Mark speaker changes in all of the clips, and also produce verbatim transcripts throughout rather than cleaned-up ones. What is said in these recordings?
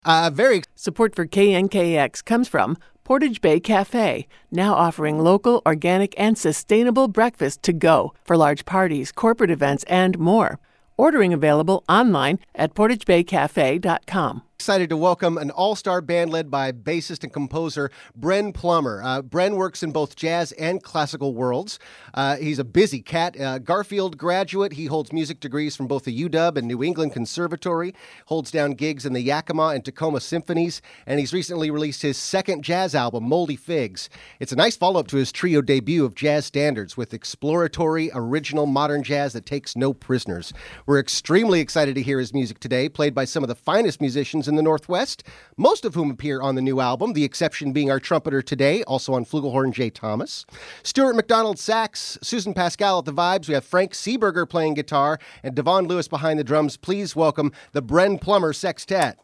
Speaker 1: Uh, very
Speaker 2: Support for K N K X comes from Portage Bay Cafe, now offering local, organic, and sustainable breakfast to go for large parties, corporate events, and more. Ordering available online at portage bay cafe dot com.
Speaker 1: excited to welcome an all-star band led by bassist and composer Bren Plummer. Uh, Bren works in both jazz and classical worlds. Uh, he's a busy cat. Uh, Garfield graduate. He holds music degrees from both the U W and New England Conservatory, holds down gigs in the Yakima and Tacoma Symphonies, and he's recently released his second jazz album, Moldy Figs. It's a nice follow-up to his trio debut of jazz standards with exploratory, original modern jazz that takes no prisoners. We're extremely excited to hear his music today, played by some of the finest musicians in the Northwest, most of whom appear on the new album, the exception being our trumpeter today, also on flugelhorn, Jay Thomas. Stuart McDonald sax, Susan Pascal at the vibes. We have Frank Seeberger playing guitar, and Devon Lewis behind the drums. Please welcome the Bren Plummer Sextet.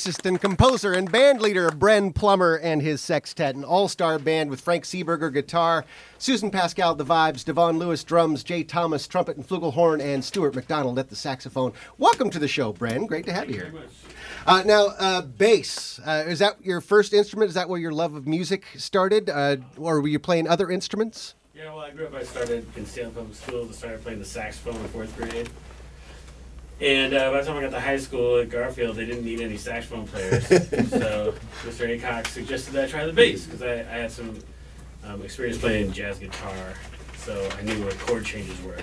Speaker 1: bassist and composer and band leader Bren Plummer and his sextet, an all-star band with Frank Seeberger guitar, Susan Pascal at the vibes, Devon Lewis drums, Jay Thomas trumpet and flugelhorn, and Stuart McDonald at the saxophone. Welcome to the show, Bren. Great to have you here. Uh, now, uh, bass, uh, is that your first instrument? Is that where your love of music started? Uh, or were you playing other instruments?
Speaker 3: Yeah, well, I grew up, I started in Seattle Public Schools. I started playing the saxophone in fourth grade. And uh, by the time I got to high school at Garfield, they didn't need any saxophone players. So Mister Aycock suggested that I try the bass, because I, I had some um, experience playing jazz guitar, so I knew what chord changes were.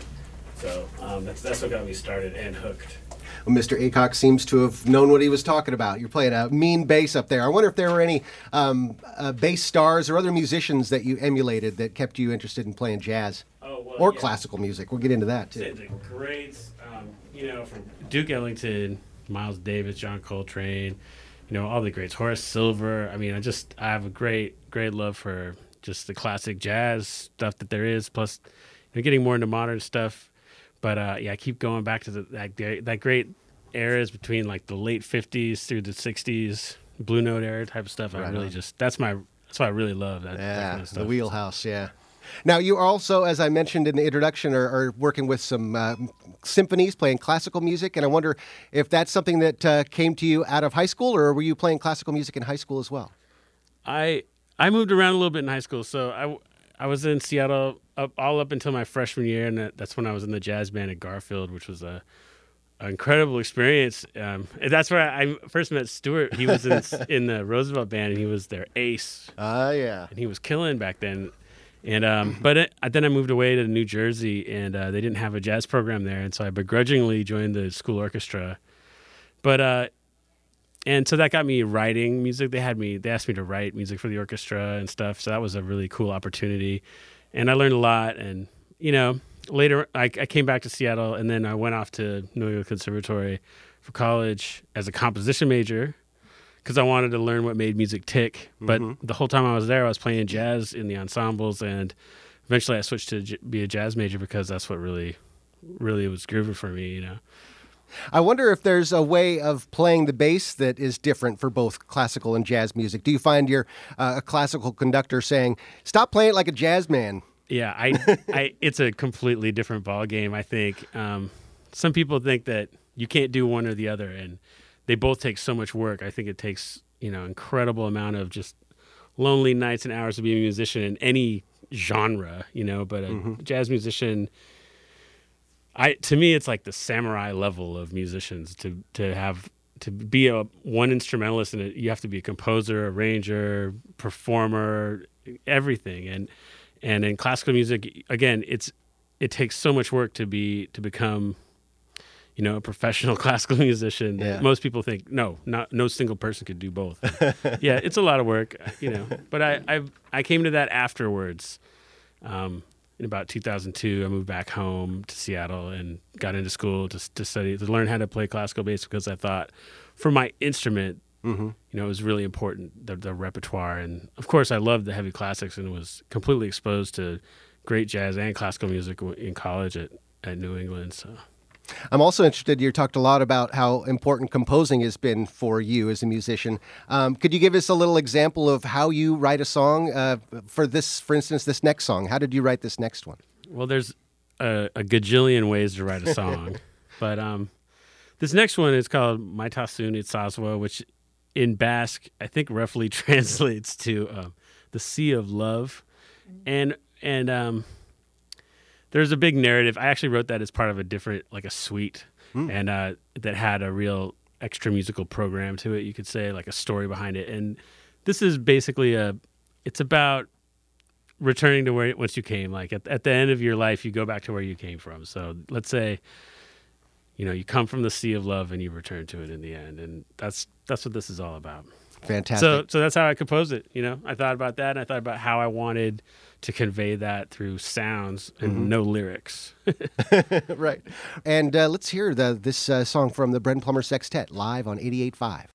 Speaker 3: So um, that's, that's what got me started and hooked.
Speaker 1: Well, Mister Aycock seems to have known what he was talking about. You're playing a mean bass up there. I wonder if there were any um, uh, bass stars or other musicians that you emulated that kept you interested in playing jazz
Speaker 3: oh, well,
Speaker 1: or
Speaker 3: yeah.
Speaker 1: classical music. We'll get into that, too.
Speaker 3: The greats, um, you know, from Duke Ellington, Miles Davis, John Coltrane, you know, all the greats. Horace Silver. I mean, I just, I have a great, great love for just the classic jazz stuff that there is, plus you know, getting more into modern stuff. But uh, yeah, I keep going back to the, that that great eras between like the late fifties through the sixties, Blue Note era type of stuff. I
Speaker 1: Right
Speaker 3: really
Speaker 1: on.
Speaker 3: just that's my that's what I really love. That, that
Speaker 1: Yeah,
Speaker 3: kind of stuff.
Speaker 1: the wheelhouse, yeah. Now, you also, as I mentioned in the introduction, are, are working with some uh, symphonies, playing classical music, and I wonder if that's something that uh, came to you out of high school, or were you playing classical music in high school as well?
Speaker 3: I I moved around a little bit in high school, so I I was in Seattle up, all up until my freshman year, and that, that's when I was in the jazz band at Garfield, which was a an incredible experience. Um, and that's where I first met Stuart. He was in in the Roosevelt band, and he was their ace.
Speaker 1: Ah, uh, yeah.
Speaker 3: And he was killing back then. And um, but it, then I moved away to New Jersey, and uh, they didn't have a jazz program there, and so I begrudgingly joined the school orchestra. But uh, and so that got me writing music. They had me. They asked me to write music for the orchestra and stuff. So that was a really cool opportunity, and I learned a lot. And you know, later I, I came back to Seattle, and then I went off to New York Conservatory for college as a composition major, because I wanted to learn what made music tick. But
Speaker 1: Mm-hmm.
Speaker 3: the whole time I was there, I was playing jazz in the ensembles, and eventually I switched to j- be a jazz major because that's what really, really was grooving for me, you know.
Speaker 1: I wonder if there's a way of playing the bass that is different for both classical and jazz music. Do you find you're uh, a classical conductor saying, stop playing it like a jazz man?
Speaker 3: Yeah, I, I, it's a completely different ball game, I think. Um, some people think that you can't do one or the other, and they both take so much work. I think it takes, you know, incredible amount of just lonely nights and hours to be a musician in any genre, you know, but a
Speaker 1: Mm-hmm.
Speaker 3: jazz musician, I to me it's like the samurai level of musicians. To to have to be a one instrumentalist, and you have to be a composer, arranger, performer, everything. And and in classical music, again, it's it takes so much work to be to become, you know, a professional classical musician.
Speaker 1: Yeah.
Speaker 3: Most people think no, not no single person could do both. Yeah, it's a lot of work, you know. But I I I came to that afterwards. Um, in about two thousand two, I moved back home to Seattle and got into school to to study to learn how to play classical bass, because I thought for my instrument,
Speaker 1: Mm-hmm.
Speaker 3: you know, it was really important, the, the repertoire. And of course, I loved the heavy classics and was completely exposed to great jazz and classical music in college at, at New England. So.
Speaker 1: I'm also interested, you talked a lot about how important composing has been for you as a musician. Um, could you give us a little example of how you write a song uh, for this, for instance, this next song? How did you write this next one?
Speaker 3: Well, there's a, a gajillion ways to write a song, but um, this next one is called Mai Tasun Itsaswa, which in Basque, I think roughly translates to um, the Sea of Love. And, and, um, there's a big narrative. I actually wrote that as part of a different, like a suite, mm. and uh, that had a real extra musical program to it, you could say, like a story behind it. And this is basically a, it's about returning to where once you came. Like at, at the end of your life, you go back to where you came from. So let's say, you know, you come from the Sea of Love and you return to it in the end. And that's that's what this is all about.
Speaker 1: Fantastic.
Speaker 3: So so that's how I composed it. You know, I thought about that, and I thought about how I wanted to convey that through sounds and mm-hmm. no lyrics.
Speaker 1: Right. And uh, let's hear the, this uh, song from the Bren Plummer Sextet live on eighty-eight point five.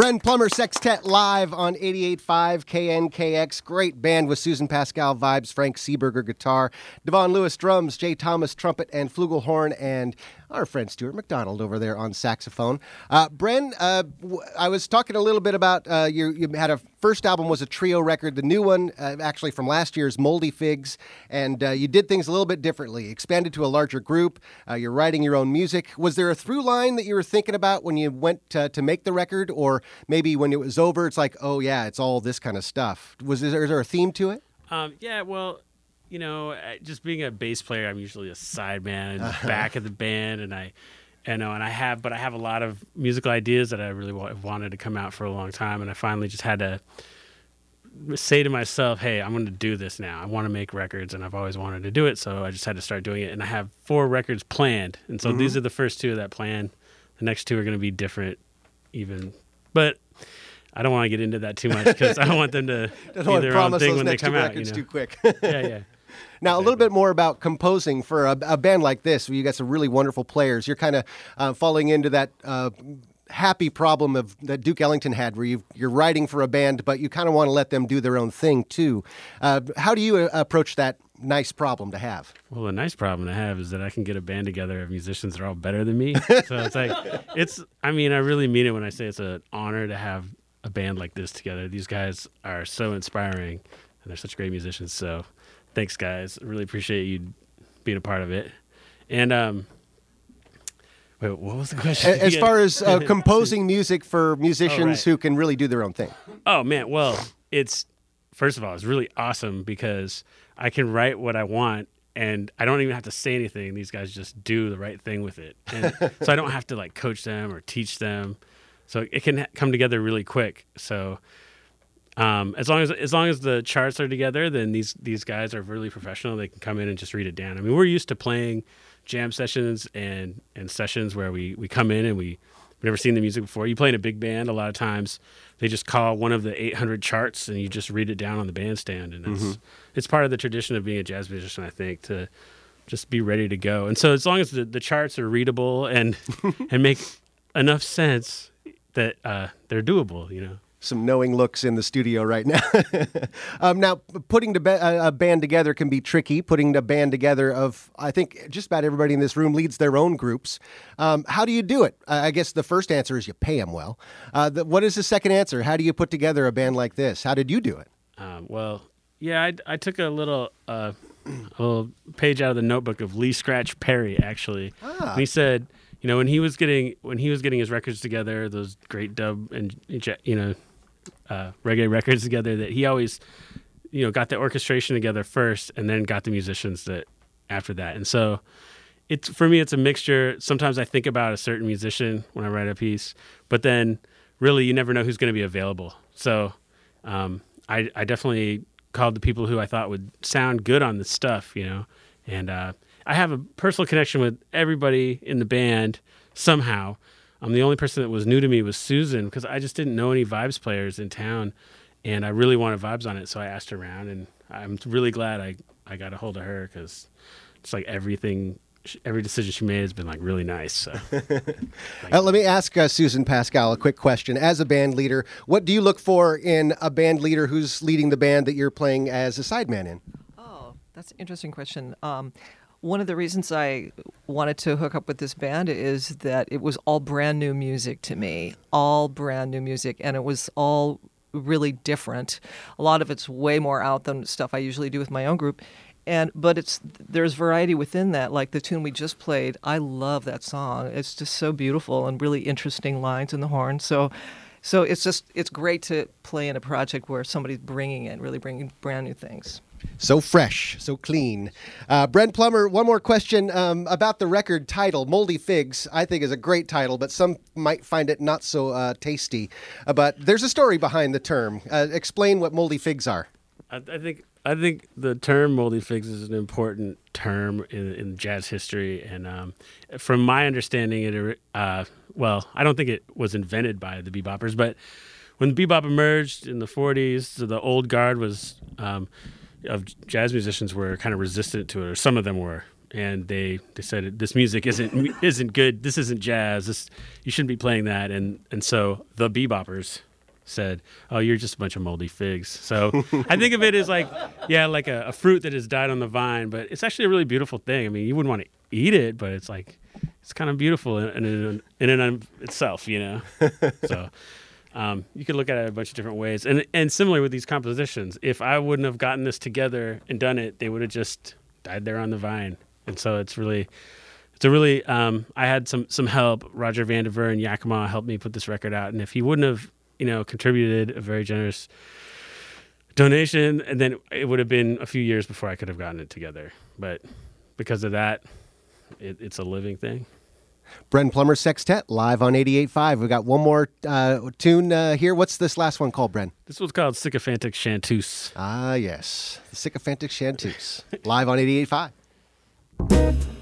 Speaker 1: Bren Plummer Sextet live on eighty-eight point five K N K X. Great band with Susan Pascal vibes, Frank Seeberger guitar, Devon Lewis drums, Jay Thomas trumpet and flugelhorn, and our friend Stuart McDonald over there on saxophone. Uh, Bren, uh, w- I was talking a little bit about uh, you. You had a first album was a trio record. The new one, uh, actually from last year's, Moldy Figs, and uh, you did things a little bit differently. Expanded to a larger group. Uh, you're writing your own music. Was there a through line that you were thinking about when you went to, to make the record, or maybe when it was over, it's like, oh yeah, it's all this kind of stuff? Was is there, is there a theme to it?
Speaker 3: Um, yeah, well, you know, just being a bass player, I'm usually a sideman in the uh-huh. back of the band, and I, you know, and I have, but I have a lot of musical ideas that I really wa- wanted to come out for a long time, and I finally just had to say to myself, hey, I'm going to do this now. I want to make records, and I've always wanted to do it, so I just had to start doing it, and I have four records planned, and so mm-hmm. these are the first two of that plan. The next two are going to be different, even, but I don't want to get into that too much because I don't want them to do their own thing when they come out. You know?
Speaker 1: Too quick.
Speaker 3: yeah, yeah.
Speaker 1: Now, exactly. A little bit more about composing for a, a band like this, where you got some really wonderful players. You're kind of uh, falling into that uh, happy problem of that Duke Ellington had, where you you're writing for a band, but you kind of want to let them do their own thing too. Uh, how do you uh, approach that nice problem to have?
Speaker 3: Well, the nice problem to have is that I can get a band together of musicians that are all better than me. So it's like, it's. I mean, I really mean it when I say it's an honor to have a band like this together. These guys are so inspiring, and they're such great musicians. So, thanks, guys. I really appreciate you being a part of it. And um, wait, what was the question?
Speaker 1: As far as uh, composing music for musicians oh, right. who can really do their own thing.
Speaker 3: Oh man, well, it's first of all, it's really awesome because I can write what I want, and I don't even have to say anything. These guys just do the right thing with it, and so I don't have to like coach them or teach them. So it can ha- come together really quick. So um, as long as as long as the charts are together, then these these guys are really professional. They can come in and just read it down. I mean, we're used to playing jam sessions and, and sessions where we, we come in and we, we've never seen the music before. You play in a big band, a lot of times they just call one of the eight hundred charts and you just read it down on the bandstand. And it's, mm-hmm. it's part of the tradition of being a jazz musician, I think, to just be ready to go. And so as long as the, the charts are readable and and make enough sense that uh, they're doable, you know.
Speaker 1: Some knowing looks in the studio right now. um, now, putting the ba- a band together can be tricky. Putting the band together of, I think, just about everybody in this room leads their own groups. Um, how do you do it? I guess the first answer is you pay them well. Uh, the, what is the second answer? How do you put together a band like this? How did you do it?
Speaker 3: Um, well, yeah, I, I took a little, uh, a little page out of the notebook of Lee Scratch Perry, actually. Ah. And he said, you know, when he was getting when he was getting his records together, those great dub and you know uh, reggae records together, that he always, you know, got the orchestration together first, and then got the musicians that after that. And so, it's for me, it's a mixture. Sometimes I think about a certain musician when I write a piece, but then really you never know who's going to be available. So, um, I I definitely called the people who I thought would sound good on this stuff, you know, and. Uh, I have a personal connection with everybody in the band somehow. Um, the only person that was new to me was Susan, because I just didn't know any vibes players in town, and I really wanted vibes on it, so I asked her around, and I'm really glad I, I got a hold of her, because it's like everything, every decision she made has been like really nice. So.
Speaker 1: uh, let me ask uh, Susan Pascal a quick question. As a band leader, what do you look for in a band leader who's leading the band that you're playing as a sideman in?
Speaker 4: Oh, that's an interesting question. Um, One of the reasons I wanted to hook up with this band is that it was all brand new music to me, all brand new music, and it was all really different. A lot of it's way more out than stuff I usually do with my own group, and but it's there's variety within that. Like the tune we just played, I love that song. It's just so beautiful and really interesting lines in the horn. So, so it's just it's great to play in a project where somebody's bringing it, really bringing brand new things.
Speaker 1: So fresh, so clean. Uh, Bren Plummer, one more question um, about the record title, Moldy Figs, I think is a great title, but some might find it not so uh, tasty. Uh, but there's a story behind the term. Uh, explain what moldy figs are.
Speaker 3: I, I think I think the term moldy figs is an important term in, in jazz history. And um, from my understanding, it uh, well, I don't think it was invented by the beboppers, but when bebop emerged in the forties, the old guard was... Um, of jazz musicians were kind of resistant to it, or some of them were, and they, they said this music isn't isn't good. This isn't jazz. This you shouldn't be playing that. And and so the beboppers said, "Oh, you're just a bunch of moldy figs." So I think of it as like, yeah, like a, a fruit that has died on the vine, but it's actually a really beautiful thing. I mean, you wouldn't want to eat it, but it's like it's kind of beautiful in in, in and of itself, you know. So. Um, you could look at it a bunch of different ways. And and similar with these compositions, if I wouldn't have gotten this together and done it, they would have just died there on the vine. And so it's really, it's a really, um, I had some some help. Roger Vandiver and Yakima helped me put this record out. And if he wouldn't have, you know, contributed a very generous donation, and then it would have been a few years before I could have gotten it together. But because of that, it, it's a living thing.
Speaker 1: Bren Plummer Sextet, live on eighty-eight point five. We've got one more uh, tune uh, here. What's this last one called, Bren?
Speaker 3: This one's called Sycophantic Chanteuse.
Speaker 1: Ah, yes. The Sycophantic Chanteuse, live on eighty-eight point five.